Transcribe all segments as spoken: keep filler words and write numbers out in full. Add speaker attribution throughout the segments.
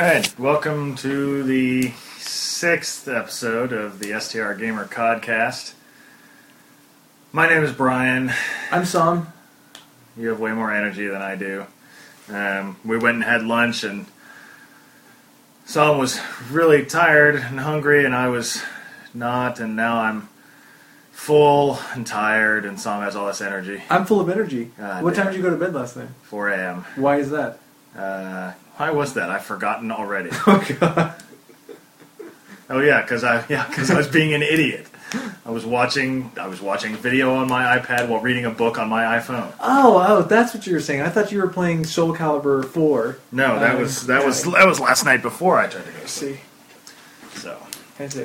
Speaker 1: Alright, welcome to the sixth episode of the S T R Gamer Codcast. My name is Brian.
Speaker 2: I'm Sam.
Speaker 1: You have way more energy than I do. Um, we went and had lunch, and Sam was really tired and hungry, and I was not, and now I'm full and tired, and Sam has all this energy.
Speaker 2: I'm full of energy.
Speaker 1: God
Speaker 2: what
Speaker 1: damn.
Speaker 2: time did you go to bed last night?
Speaker 1: four a.m.
Speaker 2: Why is that?
Speaker 1: Uh, why was that? I've forgotten already.
Speaker 2: Oh, God.
Speaker 1: Oh yeah, because I yeah because I was being an idiot. I was watching I was watching video on my iPad while reading a book on my iPhone.
Speaker 2: Oh, oh, that's what you were saying. I thought you were playing Soul Calibur four.
Speaker 1: No, that
Speaker 2: um,
Speaker 1: was that was that was last night before I tried to go to sleep.
Speaker 2: See,
Speaker 1: So,
Speaker 2: I see.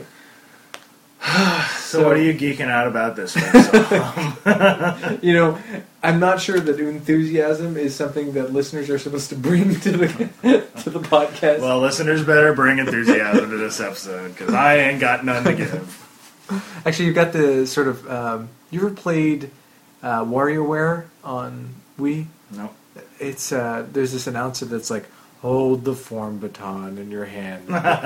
Speaker 1: so what are you geeking out about this week? So,
Speaker 2: You know, I'm not sure that enthusiasm is something that listeners are supposed to bring to the to the podcast.
Speaker 1: well, listeners better bring enthusiasm to this episode because I ain't got none to give.
Speaker 2: Actually, you've got the sort of. Um, you ever played uh, WarioWare on Wii?
Speaker 1: Nope.
Speaker 2: It's uh, there's this announcer that's like, hold the form baton in your hand.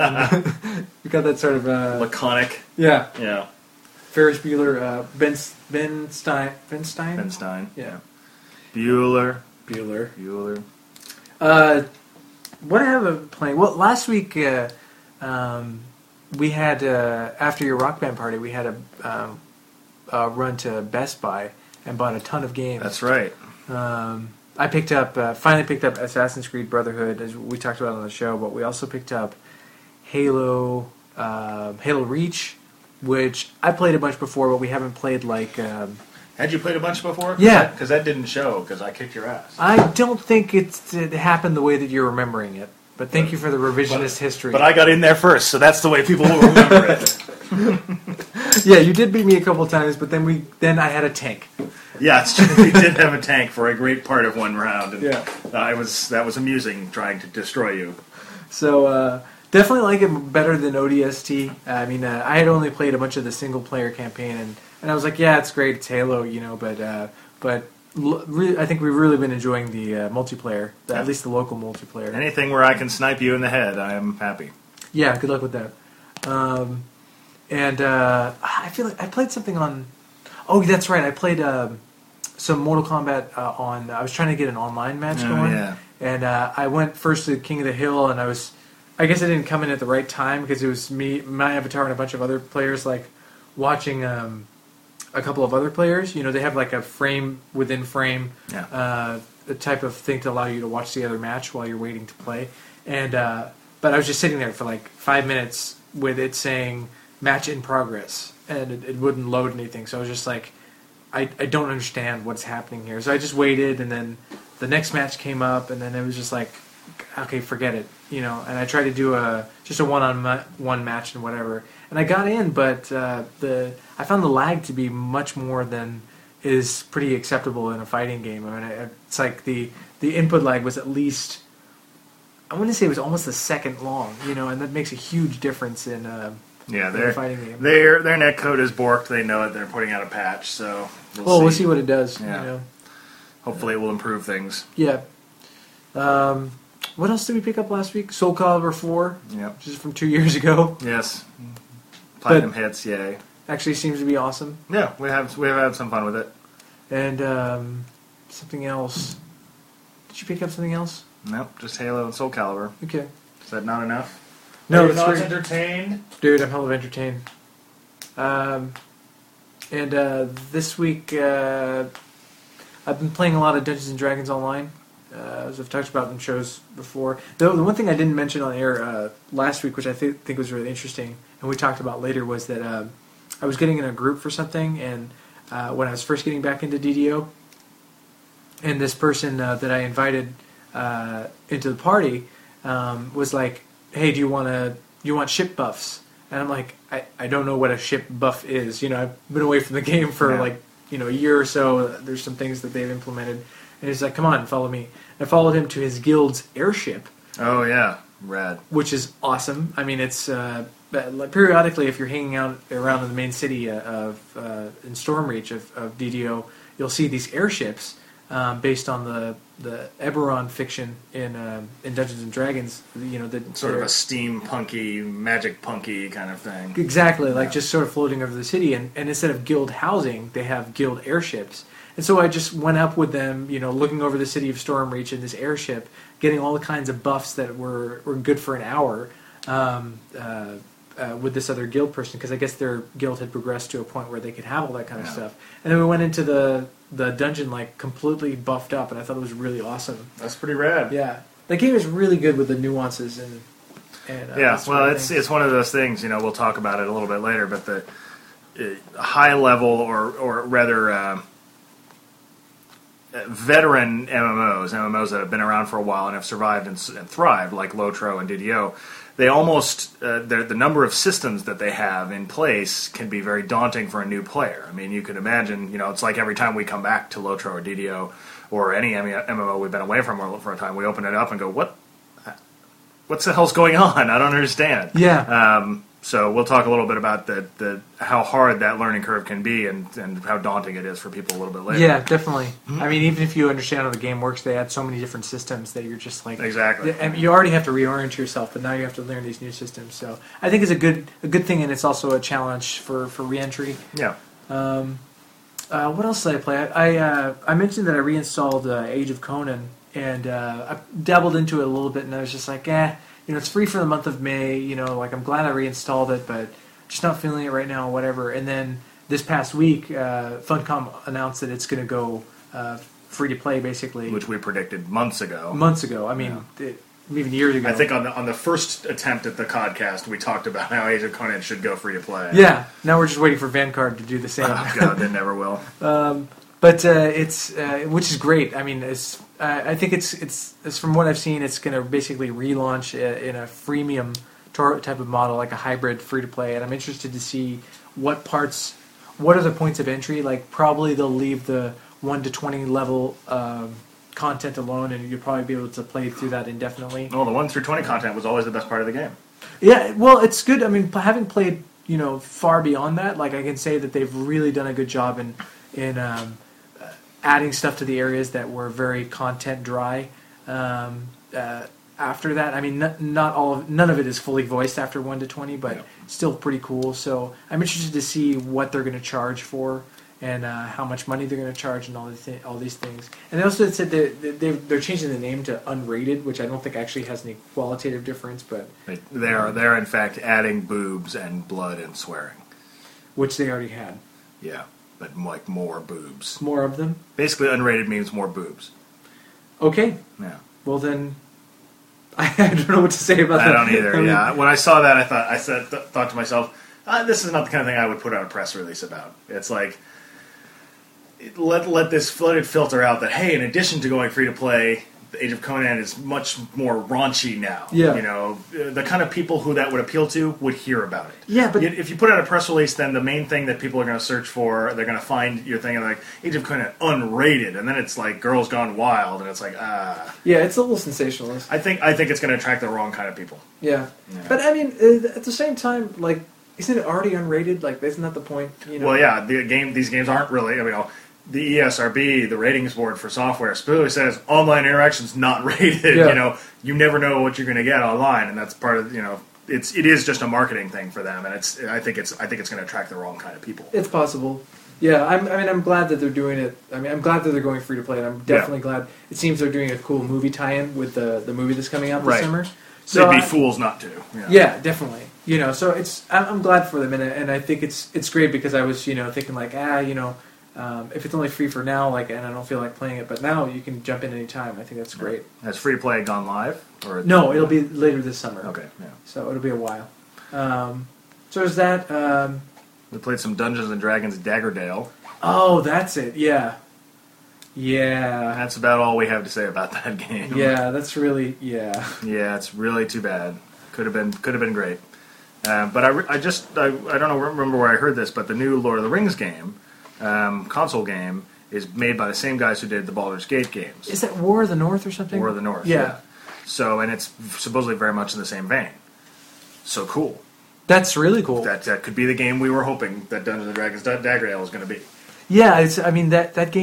Speaker 2: You've got that sort of uh,
Speaker 1: Laconic.
Speaker 2: yeah.
Speaker 1: Yeah.
Speaker 2: Ferris Bueller, uh, Ben Ben Stein, Ben Stein,
Speaker 1: Ben Stein.
Speaker 2: yeah,
Speaker 1: Bueller.
Speaker 2: Bueller.
Speaker 1: Bueller.
Speaker 2: Uh, what I have been playing? Well, last week uh, um, we had uh, after your Rock Band party, we had a, um, a run to Best Buy and bought a ton of games.
Speaker 1: That's right.
Speaker 2: Um, I picked up, uh, finally picked up Assassin's Creed Brotherhood, as we talked about on the show, but we also picked up Halo, uh, Halo Reach, which I played a bunch before, but we haven't played like. Um,
Speaker 1: Had you played a bunch before?
Speaker 2: Yeah.
Speaker 1: Because that didn't show because I kicked your ass.
Speaker 2: I don't think it's, it happened the way that you're remembering it, but thank you for the revisionist history.
Speaker 1: But I got in there first, so that's the way people will remember it.
Speaker 2: Yeah, you did beat me a couple times, but then we then I had a tank.
Speaker 1: Yeah, it's true. We did have a tank for a great part of one round, and
Speaker 2: Yeah.
Speaker 1: uh, I was that was amusing trying to destroy you.
Speaker 2: So uh, definitely like it better than O D S T. Uh, I mean, uh, I had only played a bunch of the single player campaign, and, and I was like, yeah, it's great, it's Halo, you know, but uh, but l- re- I think we've really been enjoying the uh, multiplayer, the, at least the local multiplayer.
Speaker 1: Anything where I can snipe you in the head, I am happy.
Speaker 2: Yeah, good luck with that. Um, and uh, I feel like I played something on. Oh, that's right. I played um, some Mortal Kombat uh, on. I was trying to get an online match
Speaker 1: Oh,
Speaker 2: going,
Speaker 1: yeah.
Speaker 2: and uh, I went first to King of the Hill, and I was. I guess I didn't come in at the right time because it was me, my avatar, and a bunch of other players like watching um, a couple of other players. You know, they have like a frame within frame,
Speaker 1: Yeah.
Speaker 2: uh, a type of thing to allow you to watch the other match while you're waiting to play. And uh, but I was just sitting there for like five minutes with it saying match in progress, and it, it wouldn't load anything. So I was just like, I, I don't understand what's happening here. So I just waited, and then the next match came up, and then it was just like, okay, forget it, you know. And I tried to do a just a one-on-one match and whatever, and I got in, but uh, the I found the lag to be much more than is pretty acceptable in a fighting game. I mean, it's like the the input lag was at least, I want to say it was almost a second long, you know, and that makes a huge difference in, uh,
Speaker 1: Yeah,
Speaker 2: in a
Speaker 1: their
Speaker 2: fighting game.
Speaker 1: their their netcode is borked. They know it. They're putting out a patch, so we'll
Speaker 2: Well,
Speaker 1: see.
Speaker 2: we'll see what it does.
Speaker 1: Yeah.
Speaker 2: You know?
Speaker 1: Hopefully, it will improve things.
Speaker 2: Yeah. Um, what else did we pick up last week? Soul Calibur four,
Speaker 1: Yep.
Speaker 2: which is from two years ago.
Speaker 1: Yes. Platinum hits. Yay.
Speaker 2: Actually, seems to be awesome.
Speaker 1: Yeah, we have we have had some fun with it.
Speaker 2: And um, something else. Did you pick up something else?
Speaker 1: Nope, just Halo and Soul Calibur.
Speaker 2: Okay.
Speaker 1: Is that not enough?
Speaker 2: No,
Speaker 1: Are you
Speaker 2: that's
Speaker 1: not
Speaker 2: great.
Speaker 1: entertained?
Speaker 2: Dude, I'm hell of entertained. Um, and uh, this week, uh, I've been playing a lot of Dungeons and Dragons Online, uh, as I've talked about in shows before. The, the one thing I didn't mention on air uh, last week, which I th- think was really interesting, and we talked about later, was that uh, I was getting in a group for something, and uh, when I was first getting back into D D O, and this person uh, that I invited uh, into the party um, was like, "Hey, do you want to? You want ship buffs?" And I'm like, I, I don't know what a ship buff is. You know, I've been away from the game for
Speaker 1: Yeah.
Speaker 2: like you know a year or so. There's some things that they've implemented, and he's like, "Come on, follow me." I followed him to his guild's airship,
Speaker 1: Oh yeah, rad.
Speaker 2: which is awesome. I mean, it's uh, like periodically if you're hanging out around in the main city uh, of uh, in Stormreach of, of D D O, you'll see these airships um, based on the the Eberron fiction in um, in Dungeons and Dragons. You know, the,
Speaker 1: Sort of a steampunky, magic punky kind of thing.
Speaker 2: Exactly, like
Speaker 1: Yeah.
Speaker 2: just sort of floating over the city, and, and instead of guild housing, they have guild airships. And so I just went up with them, you know, looking over the city of Stormreach in this airship, getting all the kinds of buffs that were, were good for an hour um, uh, uh, with this other guild person, because I guess their guild had progressed to a point where they could have all that kind of
Speaker 1: Yeah.
Speaker 2: stuff. And then we went into the the dungeon like completely buffed up, and I thought it was really awesome.
Speaker 1: That's pretty rad.
Speaker 2: Yeah, that game is really good with the nuances and. and uh,
Speaker 1: Yeah,
Speaker 2: that sort
Speaker 1: well,
Speaker 2: of
Speaker 1: it's
Speaker 2: thing.
Speaker 1: it's one of those things. You know, we'll talk about it a little bit later, but the uh, high level or or rather uh, veteran M M Os, M M Os that have been around for a while and have survived and, s- and thrived, like Lotro and D D O, they almost uh, the the number of systems that they have in place can be very daunting for a new player. I mean, you can imagine. You know, it's like every time we come back to Lotro or D D O or any M M O we've been away from for a time, we open it up and go, what? What the hell's going on? I don't understand.
Speaker 2: Yeah.
Speaker 1: Um, so we'll talk a little bit about the, the how hard that learning curve can be and, and how daunting it is for people a little bit later.
Speaker 2: Yeah, definitely. I mean, even if you understand how the game works, they add so many different systems that you're just like
Speaker 1: Exactly.
Speaker 2: I mean, you already have to reorient yourself, but now you have to learn these new systems. So I think it's a good a good thing, and it's also a challenge for for reentry.
Speaker 1: Yeah.
Speaker 2: Um, uh, what else did I play? I I, uh, I mentioned that I reinstalled uh, Age of Conan, and uh, I dabbled into it a little bit, and I was just like, eh. You know, it's free for the month of May. You know, like I'm glad I reinstalled it, but just not feeling it right now. Whatever. And then this past week, uh, Funcom announced that it's going to go uh, free to play, basically,
Speaker 1: Which we predicted months ago.
Speaker 2: months ago. I mean, it, even years ago.
Speaker 1: I think on the on the first attempt at the podcast, we talked about how Age of Conan should go free to play.
Speaker 2: Yeah. Now we're just waiting for Vanguard to do the same.
Speaker 1: Oh, God, they never will.
Speaker 2: Um, but uh, it's uh, which is great. I mean, it's uh, I think it's it's, it's from what I've seen, it's going to basically relaunch uh, in a freemium tor- type of model, like a hybrid free to play. And I'm interested to see what parts, what are the points of entry. Like probably they'll leave the one to twenty level um, content alone, and you'll probably be able to play through that indefinitely.
Speaker 1: Well, the one through twenty content was always the best part of the game.
Speaker 2: Yeah, well, it's good. I mean, p- having played, you know, far beyond that, like I can say that they've really done a good job in in um, uh, adding stuff to the areas that were very content dry. Um, uh, after that, I mean, n- not all, of, none of it is fully voiced after one to twenty, but
Speaker 1: Yeah.
Speaker 2: still pretty cool. So I'm interested to see what they're going to charge for. And uh, how much money they're going to charge, and all the th- all these things. And they also said that they they're changing the name to Unrated, which I don't think actually has any qualitative difference, but
Speaker 1: They, they are they're in fact adding boobs and blood and swearing.
Speaker 2: which they already had.
Speaker 1: Yeah, but like more boobs.
Speaker 2: More of them.
Speaker 1: Basically, unrated means more boobs.
Speaker 2: Okay,
Speaker 1: Yeah.
Speaker 2: well then, I don't know what to say about
Speaker 1: I
Speaker 2: that.
Speaker 1: don't either.
Speaker 2: I mean,
Speaker 1: Yeah, when I saw that, I thought I said th- thought to myself, uh, "This is not the kind of thing I would put out a press release about." It's like let let this let it filter out that hey, in addition to going free to play, the Age of Conan is much more raunchy now.
Speaker 2: Yeah.
Speaker 1: you know, uh, the kind of people who that would appeal to would hear about it.
Speaker 2: Yeah, but-
Speaker 1: You- if you put out a press release, then the main thing that people are going to search for, they're going to find your thing like Age of Conan unrated, and then it's like Girls Gone Wild, and it's like ah.
Speaker 2: Yeah, it's a little sensationalist.
Speaker 1: I think I think it's going to attract the wrong kind of people.
Speaker 2: Yeah.
Speaker 1: Yeah.
Speaker 2: But I mean, uh, at the same time, like, isn't it already unrated? Like, isn't that the point? You know?
Speaker 1: Well, yeah, the game. These games aren't really. I mean, you know, the E S R B, the ratings board for software, specifically says online interaction's not rated.
Speaker 2: Yeah.
Speaker 1: You know, you never know what you're going to get online, and that's part of you know. It's it is just a marketing thing for them, and it's. I think it's. I think it's going to attract the wrong kind of people.
Speaker 2: It's possible. Yeah, I'm, I mean, I'm glad that they're doing it. I mean, I'm glad that they're going free to play, and I'm definitely glad. It seems they're doing a cool movie tie-in with the the movie that's coming out this
Speaker 1: Right.
Speaker 2: summer.
Speaker 1: So They'd be
Speaker 2: I-
Speaker 1: fools not to. Yeah.
Speaker 2: Yeah, definitely. You know, so it's I'm, I'm glad for them, and, and I think it's it's great because I was you know thinking like ah you know um, if it's only free for now like and I don't feel like playing it, but now you can jump in anytime. I think that's great.
Speaker 1: Has free to play gone live or
Speaker 2: No, it'll be later this summer.
Speaker 1: okay. Yeah,
Speaker 2: So it'll be a while. Um, so is that? Um,
Speaker 1: we played some Dungeons and Dragons Daggerdale.
Speaker 2: oh, that's it. Yeah, yeah,
Speaker 1: That's about all we have to say about that game.
Speaker 2: yeah. That's really yeah.
Speaker 1: Yeah, it's really too bad. Could have been could have been great. Uh, but I, re- I just I, I don't know remember where I heard this, but the new Lord of the Rings game, um, console game, is made by the same guys who did the Baldur's Gate games,
Speaker 2: Is that War of the North or something?
Speaker 1: War of the North.
Speaker 2: Yeah,
Speaker 1: So and it's supposedly very much in the same vein. So cool.
Speaker 2: that's really cool.
Speaker 1: That that could be the game we were hoping that Dungeons and Dragons Da- Daggerdale was going to be.
Speaker 2: Yeah, it's. I mean that that game.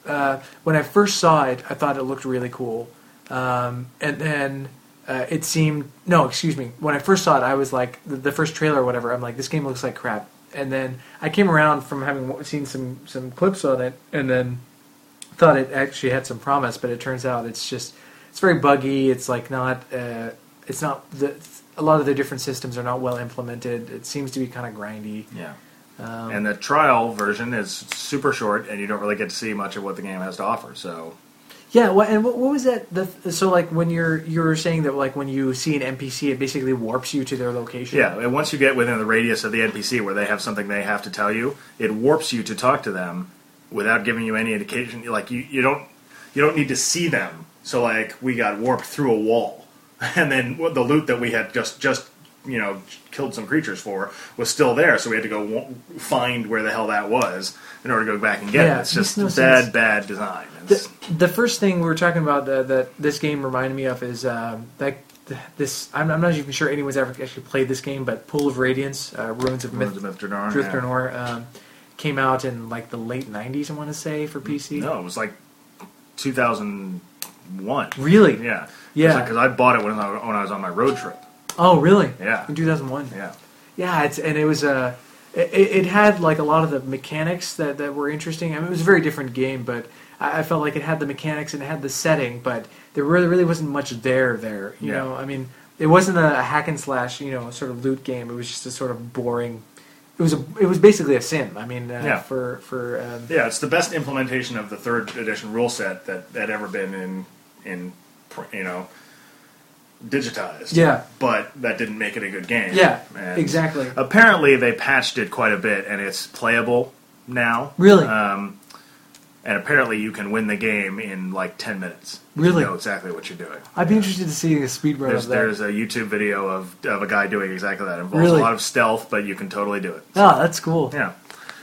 Speaker 2: uh, when I first saw it, I thought it looked really cool, um, and then uh, it seemed no, excuse me. When I first saw it, I was like the, the first trailer or whatever. I'm like, this game looks like crap. And then I came around from having seen some some clips on it, and then thought it actually had some promise. But it turns out it's just it's very buggy. It's like not uh, it's not the a lot of the different systems are not well implemented. It seems to be kind of grindy.
Speaker 1: Yeah.
Speaker 2: Um,
Speaker 1: And the trial version is super short, and you don't really get to see much of what the game has to offer. So,
Speaker 2: yeah, well, and what, what was that? The, so, like, when you're you're saying that, like, when you see an N P C, it basically warps you to their location.
Speaker 1: yeah, and once you get within the radius of the N P C where they have something they have to tell you, it warps you to talk to them without giving you any indication. Like, you, you don't you don't need to see them. So, like, we got warped through a wall, and then the loot that we had just just you know killed some creatures for was still there, so we had to go w- find where the hell that was in order to go back and get
Speaker 2: Yeah,
Speaker 1: it. It's
Speaker 2: it makes
Speaker 1: just
Speaker 2: no
Speaker 1: bad,
Speaker 2: sense.
Speaker 1: bad design. It's,
Speaker 2: The, the first thing we were talking about uh, that this game reminded me of is um, that this. I'm, I'm not even sure anyone's ever actually played this game, but Pool of Radiance, uh, Ruins of Myth,
Speaker 1: Ruins of Myth Drannor,
Speaker 2: Druth
Speaker 1: yeah.
Speaker 2: Drannor, um, came out in like the late nineties. I want to say for P C.
Speaker 1: No, it was like two thousand one.
Speaker 2: Really?
Speaker 1: Yeah.
Speaker 2: Yeah.
Speaker 1: Because I bought it when I, when I was on my road trip.
Speaker 2: Oh, really?
Speaker 1: Yeah.
Speaker 2: In two thousand one.
Speaker 1: Yeah.
Speaker 2: Yeah, it's and it was uh, it, it had like a lot of the mechanics that, that were interesting. I mean, it was a very different game, but I, I felt like it had the mechanics and it had the setting, but there really really wasn't much there. There, you
Speaker 1: Yeah.
Speaker 2: know. I mean, it wasn't a, a hack and slash, you know, sort of loot game. It was just a sort of boring. It was a. It was basically a sim. I mean, uh,
Speaker 1: Yeah.
Speaker 2: for for. Um,
Speaker 1: Yeah, it's the best implementation of the third edition rule set that had ever been in, in you know, digitized.
Speaker 2: Yeah.
Speaker 1: But that didn't make it a good game.
Speaker 2: Yeah,
Speaker 1: And
Speaker 2: exactly.
Speaker 1: Apparently they patched it quite a bit, and it's playable now.
Speaker 2: Really?
Speaker 1: Um, and apparently you can win the game in like ten minutes.
Speaker 2: Really?
Speaker 1: You know exactly what you're doing.
Speaker 2: I'd be interested to see a speed run
Speaker 1: There's,
Speaker 2: of that.
Speaker 1: there's a YouTube video of, of a guy doing exactly that. It involves
Speaker 2: Really?
Speaker 1: a lot of stealth, but you can totally do it.
Speaker 2: Oh, that's cool.
Speaker 1: Yeah.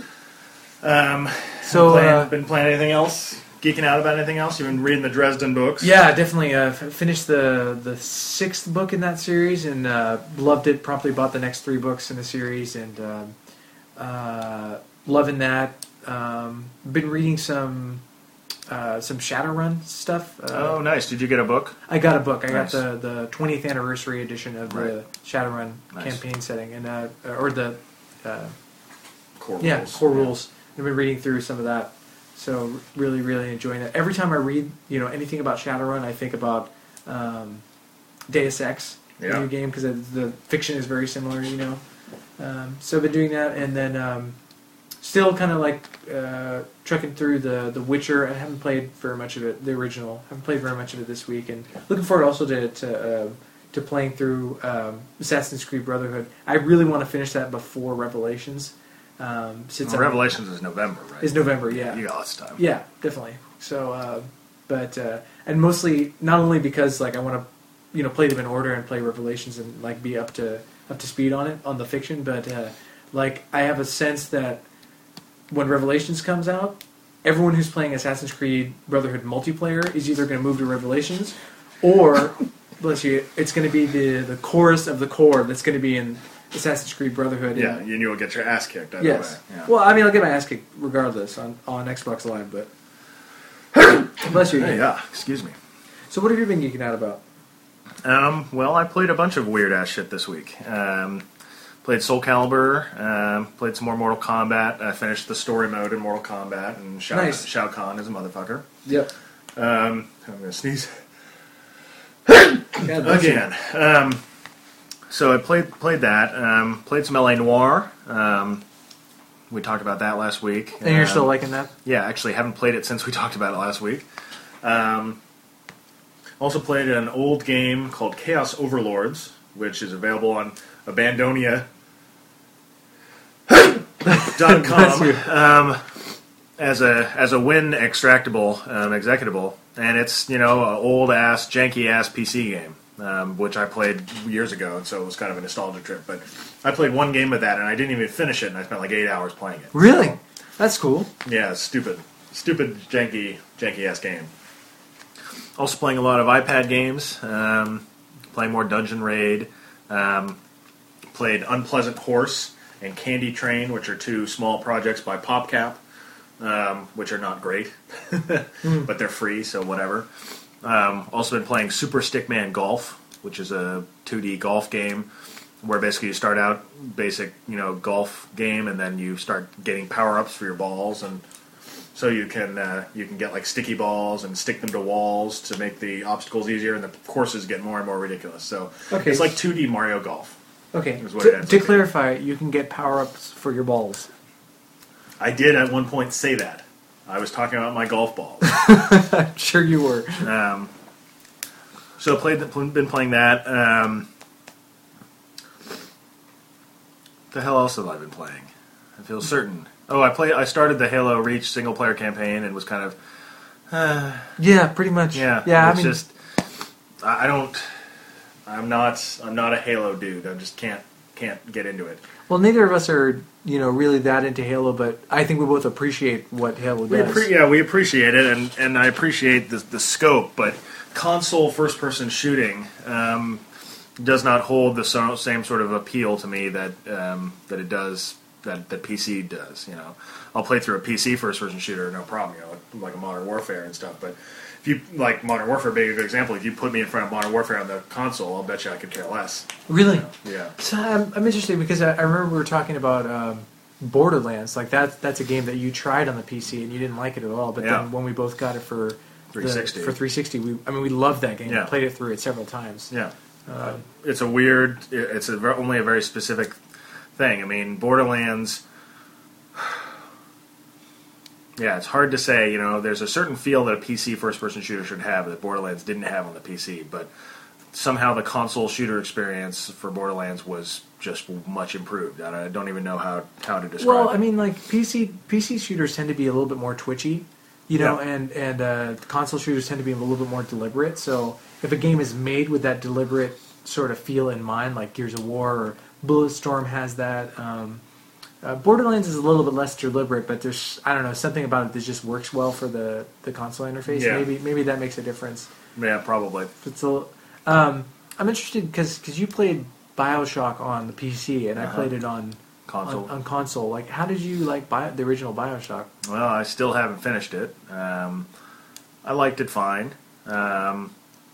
Speaker 1: Um,
Speaker 2: So,
Speaker 1: playing,
Speaker 2: uh,
Speaker 1: been playing anything else? Geeking out about anything else? You've been reading the Dresden books?
Speaker 2: Yeah, definitely. Uh, f- finished the the sixth book in that series and uh, loved it. Promptly bought the next three books in the series and um, uh, loving that. Um, been reading some uh, some Shadowrun stuff. Uh,
Speaker 1: Oh, nice. Did you get a book?
Speaker 2: I got a book. I
Speaker 1: Nice.
Speaker 2: got the, the twentieth anniversary edition of the
Speaker 1: Right.
Speaker 2: Shadowrun
Speaker 1: Nice.
Speaker 2: campaign setting and uh, or the uh,
Speaker 1: Core
Speaker 2: yeah
Speaker 1: rules.
Speaker 2: core rules. I've been reading through some of that. So really, really enjoying it. Every time I read, you know, anything about Shadowrun, I think about um, Deus Ex, the
Speaker 1: Yeah.
Speaker 2: new game, because the fiction is very similar, you know. Um, so I've been doing that, and then um, still kind of like uh, trekking through the The Witcher. I haven't played very much of it, the original. I haven't played very much of it this week, and looking forward also to to, uh, to playing through um, Assassin's Creed Brotherhood. I really want to finish that before Revelations. Um, since
Speaker 1: Well,
Speaker 2: I'm-
Speaker 1: Revelations is November, right?
Speaker 2: is November, yeah.
Speaker 1: You got lots of time.
Speaker 2: Yeah, definitely. So, uh, but uh, and mostly not only because like I want to, you know, play them in order and play Revelations and like be up to up to speed on it on the fiction, but uh, like I have a sense that when Revelations comes out, everyone who's playing Assassin's Creed Brotherhood multiplayer is either going to move to Revelations, or bless you, it's going to be the the chorus of the core that's going to be in Assassin's Creed Brotherhood.
Speaker 1: Yeah,
Speaker 2: and,
Speaker 1: and you'll get your ass kicked either
Speaker 2: yes.
Speaker 1: way. Yeah.
Speaker 2: Well, I mean, I'll get my ass kicked regardless on, on Xbox Live, but bless you.
Speaker 1: Hey, yeah, excuse me.
Speaker 2: So, what have you been geeking out about?
Speaker 1: Um, well, I played a bunch of weird ass shit this week. Um, played Soul Calibur, um, played some more Mortal Kombat. I finished the story mode in Mortal Kombat, and Shao,
Speaker 2: Nice.
Speaker 1: Shao Kahn is a motherfucker.
Speaker 2: Yep.
Speaker 1: Um, I'm gonna sneeze
Speaker 2: Yeah, bless you.
Speaker 1: again. Um, so I played played that. Um, played some L A Noire. Um, we talked about that last week.
Speaker 2: And you're
Speaker 1: Um,
Speaker 2: still liking that?
Speaker 1: Yeah, actually, haven't played it since we talked about it last week. Um, also played an old game called Chaos Overlords, which is available on Abandonia dot
Speaker 2: Bless you.
Speaker 1: com um, as a as a Win extractable um, executable, and it's you know an old ass janky ass P C game, um, which I played years ago, and so it was kind of a nostalgia trip. But I played one game of that, and I didn't even finish it, and I spent like eight hours playing it.
Speaker 2: Really? That's cool.
Speaker 1: Yeah, stupid, stupid, janky, janky ass game. Also playing a lot of iPad games. Um, playing more Dungeon Raid. Um, played Unpleasant Horse and Candy Train, which are two small projects by PopCap. um, which are not great, mm. but they're free, so whatever. Um, also been playing Super Stickman Golf, which is a two D golf game where basically you start out basic, you know, golf game, and then you start getting power-ups for your balls, and so you can uh, you can get like sticky balls and stick them to walls to make the obstacles easier, and the courses get more and more ridiculous. So okay. It's like two D Mario Golf.
Speaker 2: Okay. To, to clarify, you can get power-ups for your balls.
Speaker 1: I did at one point say that. I was talking about my golf balls.
Speaker 2: I'm sure you were.
Speaker 1: Um, so played, been playing that. Um, the hell else have I been playing? I feel certain. Oh, I play. I started the Halo Reach single player campaign and was kind of. Uh,
Speaker 2: yeah, pretty much.
Speaker 1: Yeah,
Speaker 2: yeah.
Speaker 1: It's
Speaker 2: I mean,
Speaker 1: just. I don't. I'm not. I'm not a Halo dude. I just can't can't get into it.
Speaker 2: Well, neither of us are, you know, really that into Halo, but I think we both appreciate what Halo does.
Speaker 1: We appre- yeah, we appreciate it, and, and I appreciate the, the scope, but console first-person shooting um, does not hold the so, same sort of appeal to me that um, that it does, that, that P C does, you know. I'll play through a P C first-person shooter, no problem, you know, like, like a Modern Warfare and stuff, but if you, like Modern Warfare being a good example, if you put me in front of Modern Warfare on the console, I'll bet you I could care less.
Speaker 2: Really?
Speaker 1: You know? Yeah.
Speaker 2: So I'm, I'm interested because I, I remember we were talking about um, Borderlands. Like that, that's a game that you tried on the P C and you didn't like it at all. But
Speaker 1: yeah.
Speaker 2: then when we both got it for
Speaker 1: three sixty,
Speaker 2: the, for three sixty, we I mean we loved that game.
Speaker 1: Yeah.
Speaker 2: We played it through it several times.
Speaker 1: Yeah. Uh, it's a weird. It's a very, only a very specific thing. I mean, Borderlands. Yeah, it's hard to say. You know, there's a certain feel that a P C first-person shooter should have that Borderlands didn't have on the P C, but somehow the console shooter experience for Borderlands was just much improved. I don't even know how, how to describe
Speaker 2: well,
Speaker 1: it.
Speaker 2: Well, I mean, like P C P C shooters tend to be a little bit more twitchy, you know, yeah. and and uh, console shooters tend to be a little bit more deliberate. So if a game is made with that deliberate sort of feel in mind, like Gears of War or Bulletstorm has that. Um, Uh, Borderlands is a little bit less deliberate, but there's I don't know something about it that just works well for the, the console interface.
Speaker 1: Yeah.
Speaker 2: Maybe maybe that makes a difference.
Speaker 1: Yeah, probably.
Speaker 2: It's a, um, I'm interested because you played BioShock on the P C and uh-huh. I played it on
Speaker 1: console.
Speaker 2: On, on console. Like, how did you like Bio, the original BioShock?
Speaker 1: Well, I still haven't finished it. Um, I liked it fine. Um,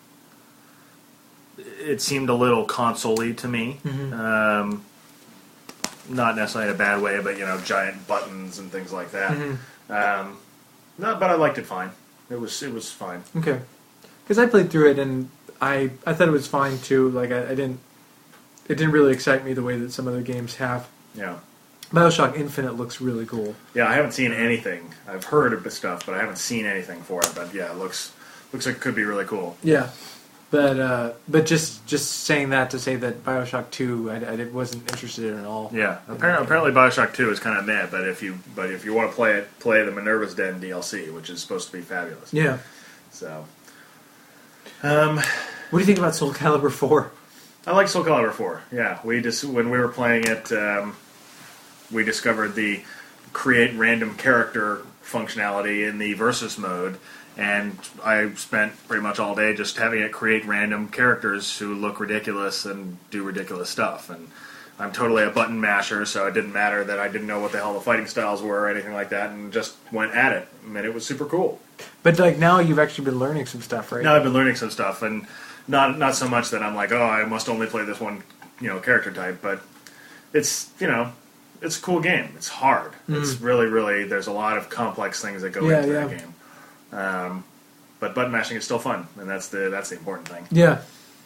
Speaker 1: it seemed a little console-y to me.
Speaker 2: Mm-hmm.
Speaker 1: Um, Not necessarily in a bad way, but, you know, giant buttons and things like that.
Speaker 2: Mm-hmm.
Speaker 1: Um, no, but I liked it fine. It was it was fine.
Speaker 2: Okay. Because I played through it and I, I thought it was fine too. Like I, I didn't, it didn't really excite me the way that some other games have.
Speaker 1: Yeah.
Speaker 2: BioShock Infinite looks really cool.
Speaker 1: Yeah, I haven't seen anything. I've heard of the stuff, but I haven't seen anything for it. But yeah, it looks looks like it could be really cool.
Speaker 2: Yeah. But uh, but just just saying that to say that BioShock two, I, I wasn't interested in at all.
Speaker 1: Yeah, apparently, apparently BioShock two is kind of meh. But if you but if you want to play it, play the Minerva's Den D L C, which is supposed to be fabulous.
Speaker 2: Yeah.
Speaker 1: So, um,
Speaker 2: what do you think about Soul Calibur four?
Speaker 1: I like Soul Calibur four. Yeah, we just when we were playing it, um, we discovered the create random character functionality in the versus mode. And I spent pretty much all day just having it create random characters who look ridiculous and do ridiculous stuff. And I'm totally a button masher, so it didn't matter that I didn't know what the hell the fighting styles were or anything like that, and just went at it. I mean, it was super cool.
Speaker 2: But like now you've actually been learning some stuff, right?
Speaker 1: Now I've been learning some stuff, and not not so much that I'm like, oh, I must only play this one, you know, character type. But it's you know, it's a cool game. It's hard. Mm. It's really, really. There's a lot of complex things that go
Speaker 2: yeah,
Speaker 1: into
Speaker 2: yeah.
Speaker 1: that game. Um, but button mashing is still fun, and that's the that's the important thing.
Speaker 2: Yeah.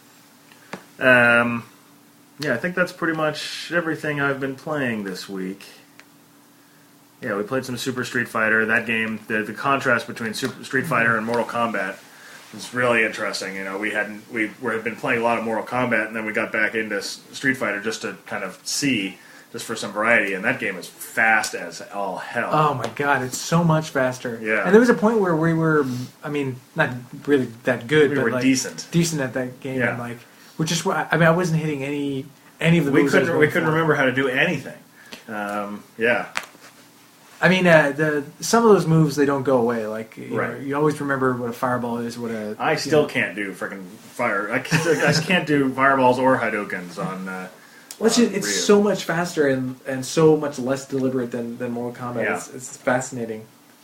Speaker 1: Um, yeah, I think that's pretty much everything I've been playing this week. Yeah, we played some Super Street Fighter. That game, the the contrast between Super Street Fighter and Mortal Kombat was really interesting. You know, we hadn't we we had been playing a lot of Mortal Kombat, and then we got back into Street Fighter just to kind of see. Just for some variety, and that game is fast as all hell.
Speaker 2: Oh my god, it's so much faster.
Speaker 1: Yeah.
Speaker 2: And there was a point where we were, I mean, not really that good,
Speaker 1: we
Speaker 2: but
Speaker 1: were
Speaker 2: like
Speaker 1: decent,
Speaker 2: decent at that game.
Speaker 1: Yeah.
Speaker 2: And like, we're just, I mean, I wasn't hitting any any of the
Speaker 1: we
Speaker 2: moves.
Speaker 1: couldn't we couldn't for. remember how to do anything. Um, yeah.
Speaker 2: I mean, uh, the some of those moves they don't go away. Like, you,
Speaker 1: right.
Speaker 2: know, you always remember what a fireball is. What a
Speaker 1: I still
Speaker 2: know.
Speaker 1: can't do freaking fire. I can't, I can't do fireballs or Hadoukens on. Uh,
Speaker 2: Well, it's, just, it's so much faster and, and so much less deliberate than, than Mortal Kombat.
Speaker 1: Yeah.
Speaker 2: It's, it's fascinating.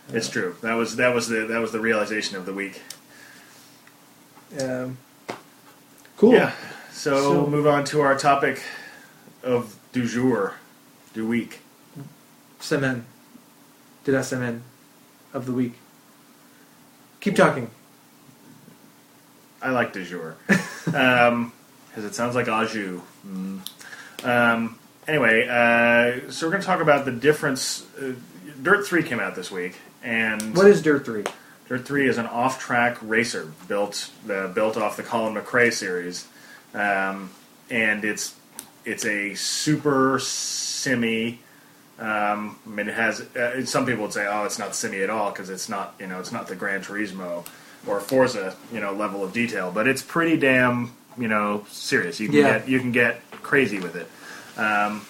Speaker 1: It's true. That was that was the that was the realization of the week.
Speaker 2: Um, cool.
Speaker 1: Yeah. So,
Speaker 2: So-
Speaker 1: we'll move on to our topic of du jour, du week.
Speaker 2: Semen. De la semaine of the week. Keep talking.
Speaker 1: I like du jour. um, because it sounds like au jus. Mm. Um, anyway, uh, so we're going to talk about the difference. Uh, Dirt three came out this week, and
Speaker 2: What is Dirt three?
Speaker 1: Dirt three is an off-track racer built uh, built off the Colin McRae series, um, and it's it's a super simmy. Um, I mean, it has. Uh, some people would say, "Oh, it's not simmy at all," because it's not. You know, it's not the Gran Turismo or Forza, you know, level of detail. But it's pretty damn, you know, serious. You can
Speaker 2: Yeah.
Speaker 1: get you can get crazy with it. Um,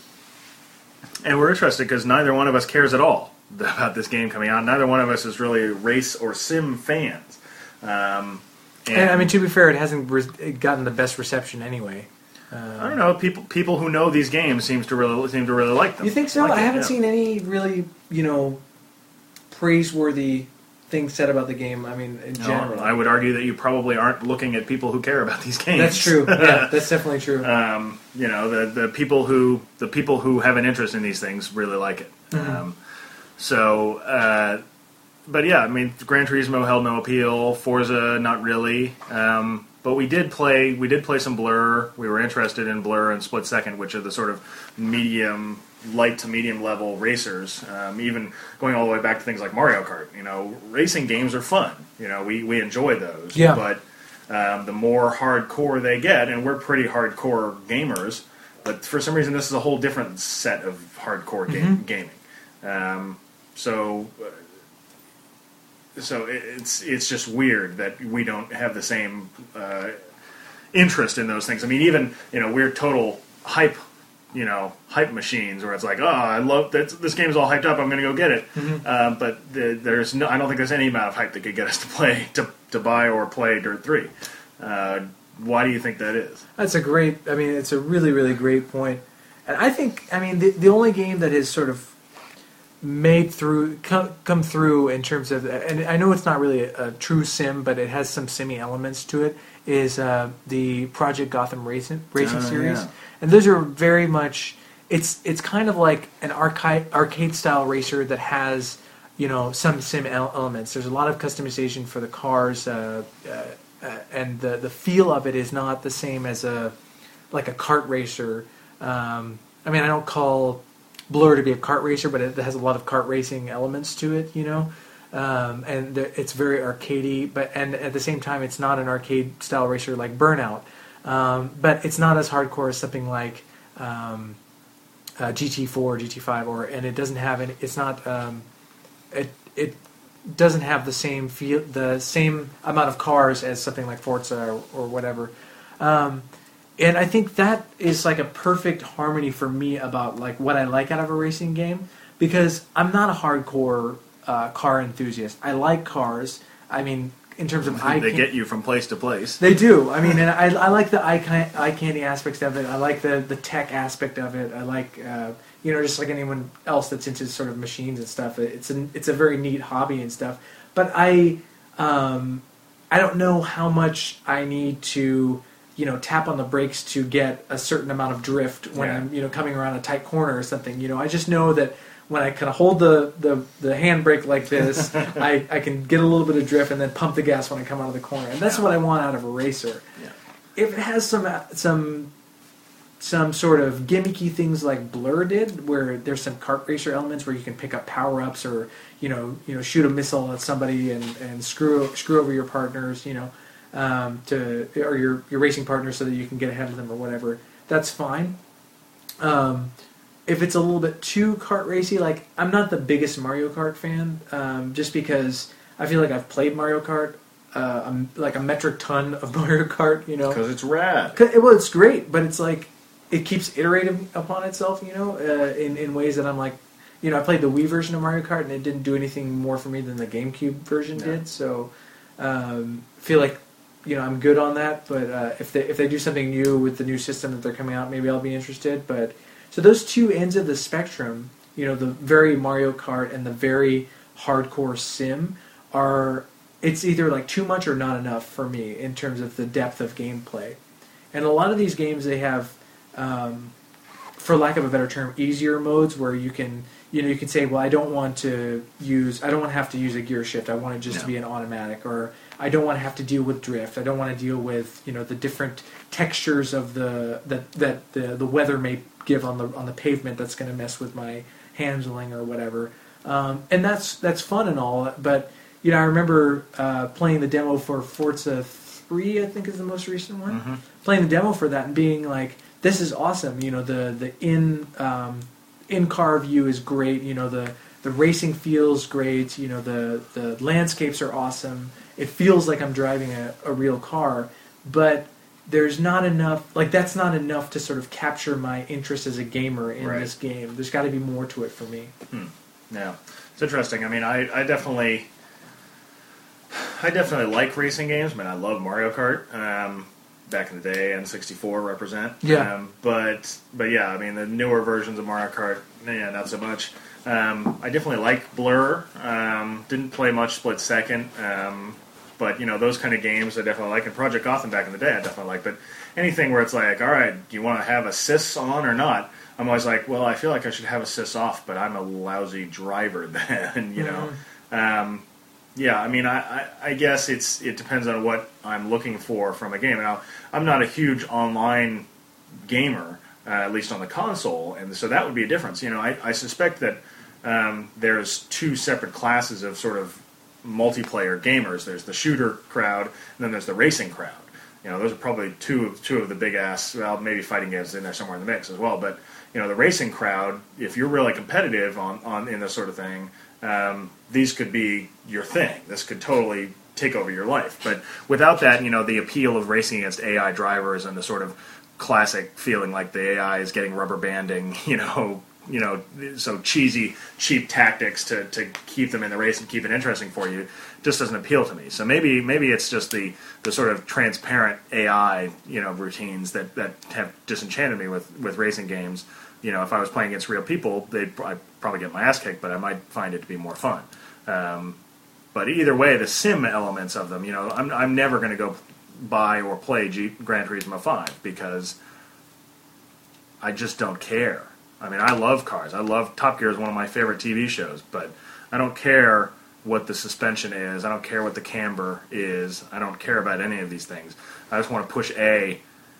Speaker 1: and we're interested because neither one of us cares at all about this game coming out. Neither one of us is really race or sim fans. Um, and,
Speaker 2: And, I mean, to be fair, it hasn't re- gotten the best reception anyway.
Speaker 1: I don't know. People people who know these games seems to really seem to really like them.
Speaker 2: You think so?
Speaker 1: Like
Speaker 2: I
Speaker 1: it,
Speaker 2: haven't
Speaker 1: yeah.
Speaker 2: seen any really, you know, praiseworthy things said about the game. I mean, in
Speaker 1: No,
Speaker 2: general.
Speaker 1: I would argue that you probably aren't looking at people who care about these games.
Speaker 2: That's true. Yeah, that's definitely true.
Speaker 1: um, you know, the the people who the people who have an interest in these things really like it.
Speaker 2: Mm-hmm.
Speaker 1: Um, so, uh, but yeah, I mean, Gran Turismo held no appeal. Forza, not really. Um, but we did play. We did play some Blur. We were interested in Blur and Split Second, which are the sort of medium, light to medium level racers. Um, even going all the way back to things like Mario Kart. You know, racing games are fun. You know, we we enjoy those.
Speaker 2: Yeah.
Speaker 1: But um, the more hardcore they get, and we're pretty hardcore gamers, but for some reason this is a whole different set of hardcore game, gaming. Um, so, uh, so it, it's it's just weird that we don't have the same uh, interest in those things. I mean, even you know we're total hype, you know, hype machines where it's like, oh, I love that this game is all hyped up. I'm going to go get it. Uh, but the, there's no, I don't think there's any amount of hype that could get us to play to to buy or play Dirt three. Uh, why do you think that is?
Speaker 2: That's a great, I mean, it's a really, really great point. And I think, I mean, the, the only game that has sort of made through, come, come through in terms of, and I know it's not really a, a true sim, but it has some simmy elements to it, is uh, the Project Gotham Racing, racing
Speaker 1: Oh,
Speaker 2: series.
Speaker 1: yeah.
Speaker 2: And those are very much, it's it's kind of like an arcade, arcade style racer that has, you know, some sim el- elements. There's a lot of customization for the cars, uh, uh, uh, and the the feel of it is not the same as a like a kart racer. Um, I mean, I don't call Blur to be a kart racer, but it has a lot of kart racing elements to it, you know. Um, and the, it's very arcadey, but and at the same time, it's not an arcade style racer like Burnout. Um, but it's not as hardcore as something like um, uh, G T four, G T five, or and it doesn't have any. It's not. Um, it it doesn't have the same feel, the same amount of cars as something like Forza or, or whatever. Um, and I think that is like a perfect harmony for me about like what I like out of a racing game, because I'm not a hardcore uh, car enthusiast. I like cars. I mean, in terms of eye
Speaker 1: They
Speaker 2: can-
Speaker 1: get you from place to place.
Speaker 2: they do. I mean, and I, I like the eye, can- eye candy aspects of it. I like the, the tech aspect of it. I like, uh, you know, just like anyone else that's into sort of machines and stuff. It's a, it's a very neat hobby and stuff. But I, um, I don't know how much I need to, you know, tap on the brakes to get a certain amount of drift when
Speaker 1: Yeah.
Speaker 2: I'm, you know, coming around a tight corner or something. You know, I just know that when I kind of hold the, the, the handbrake like this, I, I can get a little bit of drift and then pump the gas when I come out of the corner. And that's what I want out of a racer.
Speaker 1: Yeah.
Speaker 2: If it has some some some sort of gimmicky things like Blur did, where there's some kart racer elements where you can pick up power ups or you know you know shoot a missile at somebody and, and screw screw over your partners, you know, um, to or your your racing partners so that you can get ahead of them or whatever. That's fine. Um, if it's a little bit too kart racy, like I'm not the biggest Mario Kart fan, um, just because I feel like I've played Mario Kart, uh, I'm like a metric ton of Mario Kart, you know.
Speaker 1: Because it's rad.
Speaker 2: 'Cause- Well, it's great, but it's like it keeps iterating upon itself, you know, uh, in in ways that I'm like, you know, I played the Wii version of Mario Kart and it didn't do anything more for me than the GameCube version
Speaker 1: Yeah.
Speaker 2: did. So, um, feel like you know I'm good on that. But uh, if they if they do something new with the new system that they're coming out, maybe I'll be interested. But so those two ends of the spectrum, you know, the very Mario Kart and the very hardcore sim are it's either like too much or not enough for me in terms of the depth of gameplay. And a lot of these games, they have, um, for lack of a better term, easier modes where you can, you know, you can say, well, I don't want to use, I don't want to have to use a gear shift. I want it just
Speaker 1: no.
Speaker 2: to be an automatic, or I don't want to have to deal with drift. I don't want to deal with, you know, the different textures of the that that the the weather may give on the on the pavement that's going to mess with my handling or whatever. Um, and that's that's fun and all, but you know, I remember uh, playing the demo for Forza three, I think is the most recent one.
Speaker 1: Mm-hmm.
Speaker 2: Playing the demo for that and being like, this is awesome. You know, the the in um, in car view is great. You know, the the racing feels great. You know, the the landscapes are awesome. It feels like I'm driving a, a real car, but there's not enough, like that's not enough to sort of capture my interest as a gamer in
Speaker 1: right.
Speaker 2: this game. There's got to be more to it for me.
Speaker 1: Hmm. Yeah, it's interesting. I mean, I, I definitely, I definitely like racing games. I mean, I love Mario Kart. Um, back in the day, N sixty-four represent.
Speaker 2: Yeah.
Speaker 1: Um, but but yeah, I mean, the newer versions of Mario Kart, yeah, not so much. Um, I definitely like Blur. Um, didn't play much Split Second. Um, But, you know, those kind of games I definitely like. And Project Gotham back in the day I definitely like. But anything where it's like, all right, do you want to have assists on or not? I'm always like, well, I feel like I should have assists off, but I'm a lousy driver then, you know. Mm-hmm. Um, yeah, I mean, I, I, I guess it's it depends on what I'm looking for from a game. Now, I'm not a huge online gamer, uh, at least on the console, and so that would be a difference. You know, I, I suspect that um, there's two separate classes of sort of multiplayer gamers. There's the shooter crowd, and then there's the racing crowd. You know, those are probably two of two of the big ass. Well, maybe fighting games in there somewhere in the mix as well. But you know, the racing crowd, if you're really competitive on, on in this sort of thing, um, these could be your thing. This could totally take over your life. But without that, you know, the appeal of racing against A I drivers and the sort of classic feeling like the A I is getting rubber banding, you know. You know, so cheesy, cheap tactics to, to keep them in the race and keep it interesting for you just doesn't appeal to me. So maybe maybe it's just the, the sort of transparent A I, you know, routines that, that have disenchanted me with, with racing games. You know, if I was playing against real people, they'd I'd probably get my ass kicked, but I might find it to be more fun. Um, but either way, the sim elements of them, you know, I'm I'm never going to go buy or play G- Gran Turismo five because I just don't care. I mean, I love cars. I love Top Gear is one of my favorite T V shows, but I don't care what the suspension is. I don't care what the camber is. I don't care about any of these things. I just want to push A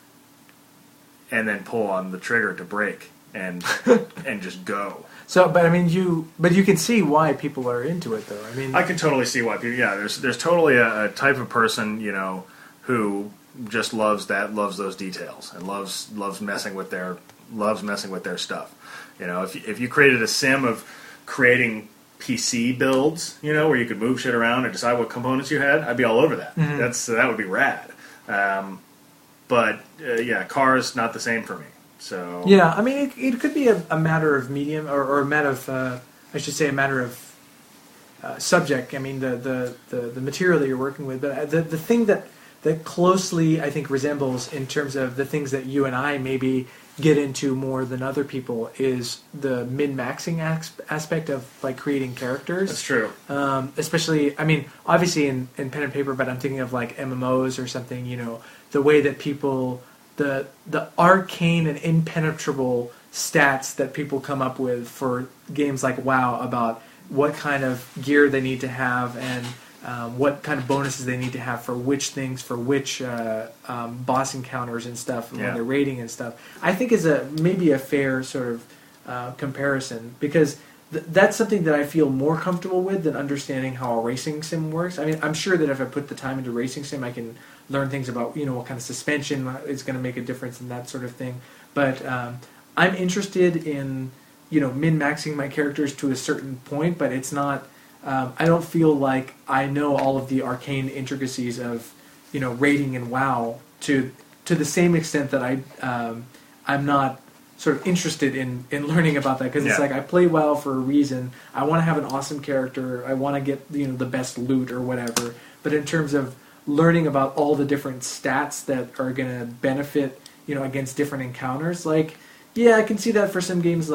Speaker 1: and then pull on the trigger to brake and and just go.
Speaker 2: So, but I mean, you, but you can see why people are into it, though. I mean,
Speaker 1: I can totally see why people. Yeah, there's there's totally a, a type of person, you know, who just loves that, loves those details, and loves loves messing with their. loves messing with their stuff. You know, if you, if you created a sim of creating P C builds, you know, where you could move shit around and decide what components you had, I'd be all over that. Mm-hmm. That's that would be rad. Um, but uh, yeah, cars not the same for me. So
Speaker 2: yeah, I mean, it, it could be a, a matter of medium, or, or a matter of, uh, I should say, a matter of uh, subject. I mean, the, the, the, the material that you're working with, but the the thing that that closely I think resembles in terms of the things that you and I maybe get into more than other people is the min-maxing aspect of like creating characters.
Speaker 1: That's true.
Speaker 2: Um, especially, I mean, obviously in, in pen and paper, but I'm thinking of like M M Os or something. You know, the way that people, the the arcane and impenetrable stats that people come up with for games like WoW about what kind of gear they need to have and Um, what kind of bonuses they need to have for which things, for which uh, um, boss encounters and stuff, and
Speaker 1: yeah.
Speaker 2: when they're raiding and stuff, I think is a maybe a fair sort of uh, comparison, because th- that's something that I feel more comfortable with than understanding how a racing sim works. I mean, I'm sure that if I put the time into racing sim, I can learn things about, you know, what kind of suspension is going to make a difference and that sort of thing. But um, I'm interested in, you know, min-maxing my characters to a certain point, but it's not. Um, I don't feel like I know all of the arcane intricacies of, you know, raiding in WoW to to the same extent that I um, I'm not sort of interested in, in learning about that, because it's
Speaker 1: yeah.
Speaker 2: like I play WoW for a reason. I want to have an awesome character. I want to get, you know, the best loot or whatever. But in terms of learning about all the different stats that are going to benefit, you know, against different encounters, like yeah, I can see that for some games like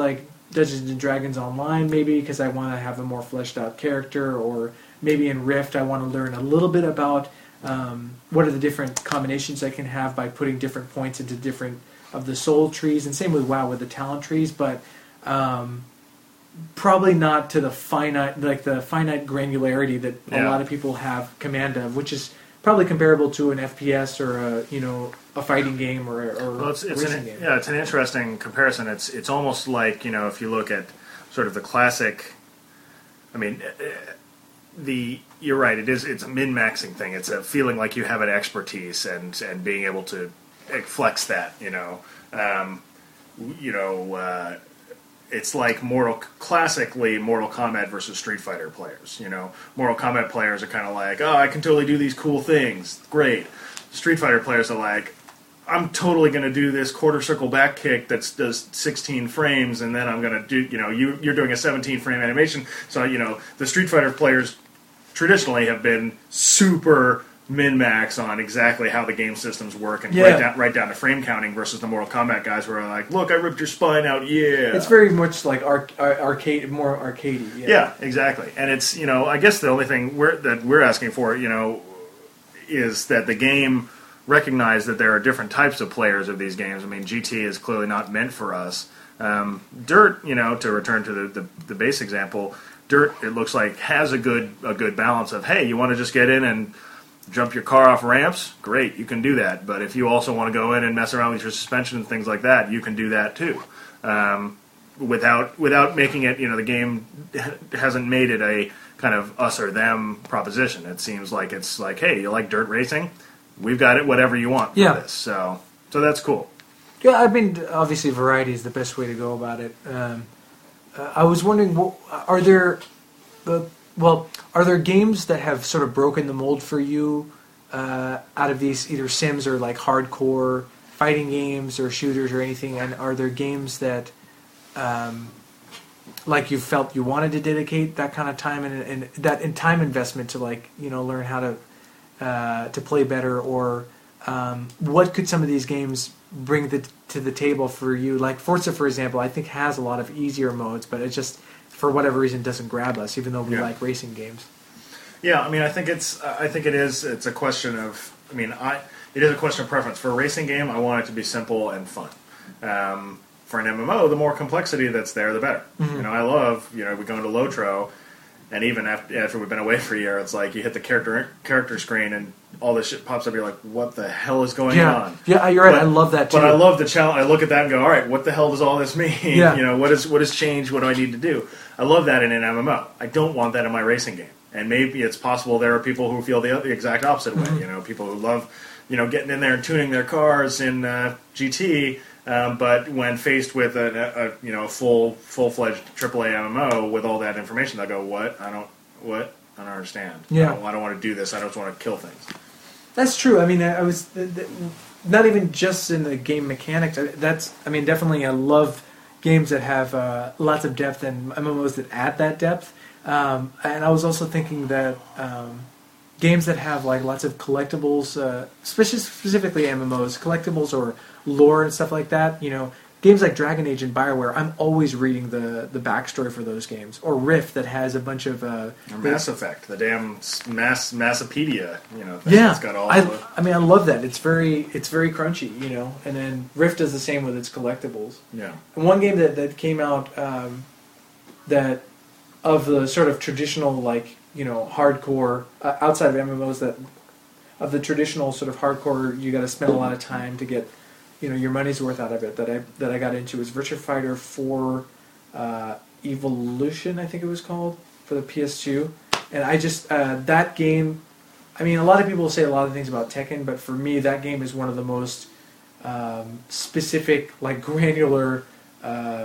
Speaker 2: Dungeons and Dragons Online, maybe because I want to have a more fleshed out character, or maybe in Rift I want to learn a little bit about um, what are the different combinations I can have by putting different points into different of the soul trees, and same with WoW with the talent trees, but um, probably not to the finite, like the finite granularity that
Speaker 1: Yeah.
Speaker 2: a lot of people have command of, which is probably comparable to an F P S or a you know a fighting game or, or
Speaker 1: Well, it's,
Speaker 2: a
Speaker 1: it's
Speaker 2: racing
Speaker 1: an,
Speaker 2: game.
Speaker 1: yeah, it's an interesting comparison. It's it's almost like, you know, if you look at sort of the classic. I mean, uh, the you're right. It is. It's a min-maxing thing. It's a feeling like you have an expertise and and being able to flex that. You know, um, you know. Uh, It's like Mortal, classically Mortal Kombat versus Street Fighter players. You know, Mortal Kombat players are kind of like, oh, I can totally do these cool things. Great. Street Fighter players are like, I'm totally going to do this quarter circle back kick that does sixteen frames, and then I'm going to do, you know, you, you're doing a seventeen frame animation. So, you know, the Street Fighter players traditionally have been super min-max on exactly how the game systems work and
Speaker 2: Yeah.
Speaker 1: right down right down to frame counting versus the Mortal Kombat guys who are like, look, I ripped your spine out, yeah.
Speaker 2: It's very much like arc, ar- arcade, more arcadey. Yeah.
Speaker 1: Yeah, exactly. And it's, you know, I guess the only thing we're, that we're asking for, you know, is that the game recognize that there are different types of players of these games. I mean, G T is clearly not meant for us. Um, Dirt, you know, to return to the, the, the base example, Dirt, it looks like, has a good a good balance of, hey, you want to just get in and jump your car off ramps? Great, you can do that. But if you also want to go in and mess around with your suspension and things like that, you can do that too. Um, without without making it, you know, the game hasn't made it a kind of us or them proposition. It seems like it's like, hey, you like dirt racing? We've got it, whatever you want for
Speaker 2: Yeah.
Speaker 1: this. So, so that's cool.
Speaker 2: Yeah, I mean, obviously, variety is the best way to go about it. Um, uh, I was wondering, well, are there, uh, well, are there games that have sort of broken the mold for you uh, out of these either Sims or like hardcore fighting games or shooters or anything? And are there games that, um, like you felt you wanted to dedicate that kind of time and, and that and time investment to like you know learn how to uh, to play better, or um, what could some of these games bring the, to the table for you? Like Forza, for example, I think has a lot of easier modes, but it just for whatever reason doesn't grab us, even though we
Speaker 1: Yeah.
Speaker 2: like racing games.
Speaker 1: Yeah, I mean, I think it's, I think it is. It's a question of, I mean, I, it is a question of preference. For a racing game, I want it to be simple and fun. Um, for an M M O, the more complexity that's there, the better.
Speaker 2: Mm-hmm.
Speaker 1: You know, I love, you know, we go into Lotro, and even after, after we've been away for a year, it's like you hit the character character screen, and all this shit pops up. You're like, what the hell is going
Speaker 2: Yeah,
Speaker 1: on?
Speaker 2: yeah, you're right.
Speaker 1: But-
Speaker 2: I love that too.
Speaker 1: But I love the challenge. I look at that and go, all right, what the hell does all this mean?
Speaker 2: Yeah.
Speaker 1: You know, what is what has changed? What do I need to do? I love that in an M M O. I don't want that in my racing game. And maybe it's possible there are people who feel the, the exact opposite
Speaker 2: Mm-hmm.
Speaker 1: way. You know, people who love, you know, getting in there and tuning their cars in uh, G T. Um, but when faced with a, a, a you know full full fledged triple A M M O with all that information, they'll go, what? I don't what? I don't understand.
Speaker 2: Yeah.
Speaker 1: I don't, I don't want to do this. I just want to kill things.
Speaker 2: That's true. I mean, I was the, the, not even just in the game mechanics. I- That's, I mean, definitely I love games that have uh, lots of depth and M M Os that add that depth. Um, and I was also thinking that um, games that have like lots of collectibles, uh, especially specifically M M Os, collectibles or lore and stuff like that. You know, games like Dragon Age and BioWare, I'm always reading the the backstory for those games. Or Rift that has a bunch of uh,
Speaker 1: Or Mass Effect, the damn s- mass Massopedia, you know, thing
Speaker 2: yeah,
Speaker 1: that's got all
Speaker 2: I,
Speaker 1: the...
Speaker 2: I mean, I love that. It's very, it's very crunchy, you know. And then Rift does the same with its collectibles.
Speaker 1: Yeah.
Speaker 2: And one game that, that came out um, that of the sort of traditional, like you know, hardcore uh, outside of M M Os, that of the traditional sort of hardcore, you got to spend a lot of time to get, you know, your money's worth out of it. That I that I got into was Virtua Fighter four uh, Evolution, I think it was called, for the P S two. And I just uh, that game. I mean, a lot of people say a lot of things about Tekken, but for me, that game is one of the most um, specific, like granular, uh,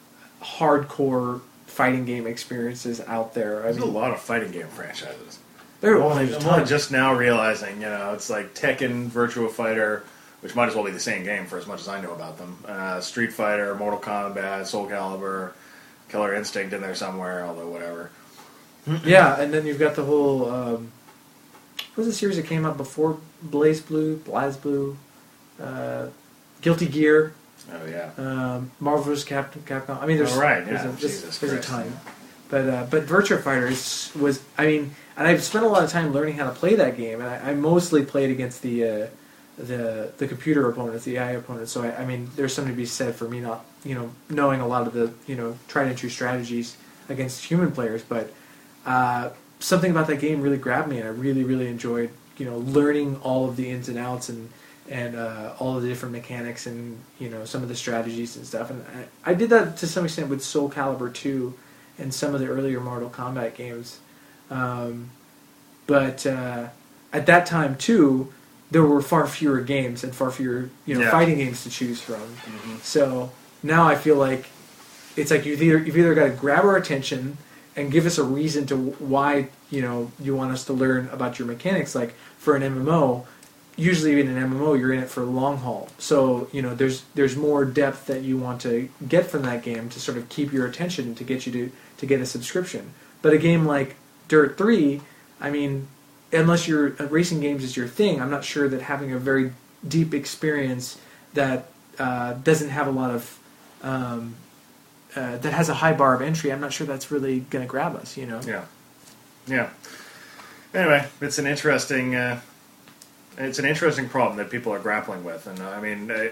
Speaker 2: hardcore fighting game experiences out there. I
Speaker 1: There's a
Speaker 2: mean,
Speaker 1: lot of fighting game franchises.
Speaker 2: there
Speaker 1: I'm
Speaker 2: are
Speaker 1: only,
Speaker 2: there's
Speaker 1: I'm only
Speaker 2: tons.
Speaker 1: just now realizing, you know, it's like Tekken, Virtua Fighter, which might as well be the same game for as much as I know about them. Uh, Street Fighter, Mortal Kombat, Soul Calibur, Killer Instinct in there somewhere, although whatever.
Speaker 2: Yeah, and then you've got the whole. Um, what was the series that came out before Blaze Blue, Blaz Blue, uh, Guilty Gear?
Speaker 1: Oh yeah.
Speaker 2: Um, Marvel versus. Cap- Capcom. I mean, there's
Speaker 1: Oh, right,
Speaker 2: there's,
Speaker 1: yeah.
Speaker 2: a, there's,
Speaker 1: Jesus
Speaker 2: there's a
Speaker 1: Christ.
Speaker 2: ton, but uh, but Virtua Fighter is, was I mean, and I've spent a lot of time learning how to play that game, and I, I mostly played against the uh, the the computer opponents, the A I opponents. So I, I mean, there's something to be said for me not you know knowing a lot of the you know tried and true strategies against human players, but uh, something about that game really grabbed me, and I really really enjoyed you know learning all of the ins and outs and. and uh, all of the different mechanics and you know some of the strategies and stuff. And I, I did that to some extent with Soul Calibur two and some of the earlier Mortal Kombat games. Um, but uh, at that time too, there were far fewer games and far fewer you know
Speaker 1: Yeah.
Speaker 2: fighting games to choose from.
Speaker 1: Mm-hmm.
Speaker 2: So now I feel like it's like you've either you've either got to grab our attention and give us a reason to why you know you want us to learn about your mechanics. Like for an M M O. Usually in an M M O, you're in it for the long haul. So, you know, there's there's more depth that you want to get from that game to sort of keep your attention to get you to, to get a subscription. But a game like Dirt three, I mean, unless you're uh, racing games is your thing, I'm not sure that having a very deep experience that uh, doesn't have a lot of um, uh, that has a high bar of entry, I'm not sure that's really going to grab us, you know.
Speaker 1: Yeah. Yeah. Anyway, it's an interesting. Uh, It's an interesting problem that people are grappling with, and uh, I mean, uh,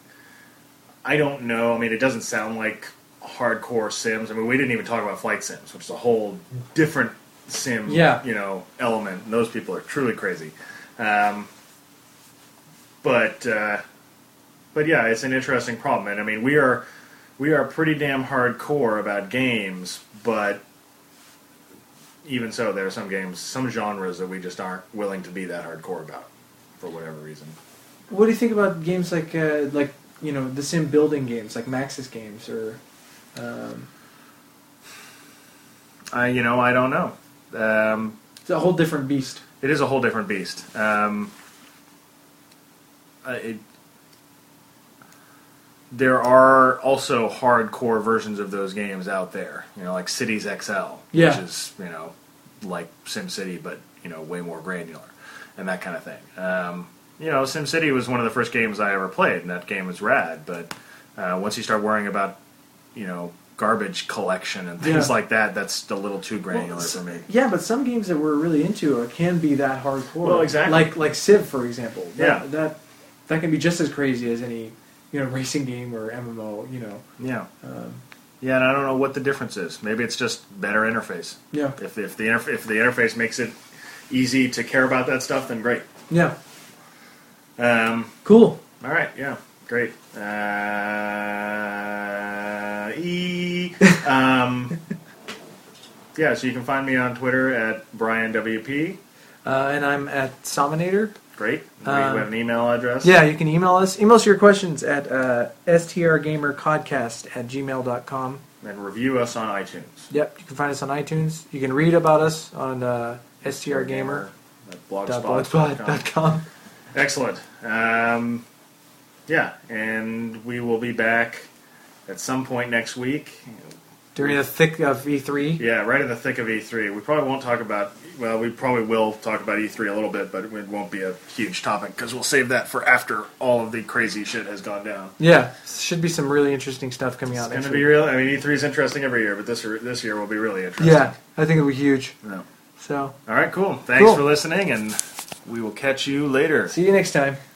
Speaker 1: I don't know. I mean, it doesn't sound like hardcore Sims. I mean, we didn't even talk about Flight Sims, which is a whole different Sim,
Speaker 2: Yeah.
Speaker 1: you know, element. And those people are truly crazy. Um, but, uh, but yeah, it's an interesting problem, and I mean, we are we are pretty damn hardcore about games, but even so, there are some games, some genres that we just aren't willing to be that hardcore about. For whatever reason.
Speaker 2: What do you think about games like uh, like you know the sim building games like Maxis games or? Um,
Speaker 1: I you know I don't know. Um,
Speaker 2: it's a whole different beast.
Speaker 1: it is a whole different beast. Um, uh, it, there are also hardcore versions of those games out there. You know, like Cities X L,
Speaker 2: Yeah.
Speaker 1: which is you know like SimCity, but you know way more granular. And that kind of thing. Um, you know, SimCity was one of the first games I ever played, and that game was rad. But uh, once you start worrying about, you know, garbage collection and things
Speaker 2: Yeah.
Speaker 1: like that, that's a little too granular
Speaker 2: Well,
Speaker 1: for me.
Speaker 2: Yeah, but some games that we're really into are, can be that hardcore.
Speaker 1: Well, exactly.
Speaker 2: Like like Civ, for example. That,
Speaker 1: Yeah.
Speaker 2: That that can be just as crazy as any you know racing game or M M O. You know.
Speaker 1: Yeah.
Speaker 2: Um,
Speaker 1: Yeah, and I don't know what the difference is. Maybe it's just better interface.
Speaker 2: yeah.
Speaker 1: If if the interf- if the interface makes it easy to care about that stuff, then great.
Speaker 2: Yeah.
Speaker 1: Um,
Speaker 2: Cool.
Speaker 1: all right. Yeah. Great. Uh, e. Um, yeah. So you can find me on Twitter at Brian W P.
Speaker 2: Uh, and I'm at Sominator.
Speaker 1: Great. We
Speaker 2: Um,
Speaker 1: have an email address.
Speaker 2: Yeah, you can email us. Email us your questions at uh, strgamercodcast at gmail dot com.
Speaker 1: And review us on iTunes.
Speaker 2: Yep, you can find us on iTunes. You can read about us on uh, strgamer
Speaker 1: at
Speaker 2: dot
Speaker 1: blogspot
Speaker 2: blogspot dot com.
Speaker 1: Excellent. Um, yeah, and we will be back at some point next week.
Speaker 2: During the thick of E three.
Speaker 1: Yeah, right in the thick of E three. We probably won't talk about, well, we probably will talk about E three a little bit, but it won't be a huge topic because we'll save that for after all of the crazy shit has gone down.
Speaker 2: Yeah, should be some really interesting stuff coming out
Speaker 1: It's
Speaker 2: next
Speaker 1: going to
Speaker 2: week.
Speaker 1: be real. I mean, E three is interesting every year, but this this year will be really interesting.
Speaker 2: Yeah, I think it'll be huge.
Speaker 1: No.
Speaker 2: So,
Speaker 1: All right, cool. Thanks
Speaker 2: Cool.
Speaker 1: for listening, and we will catch you later.
Speaker 2: see you next time.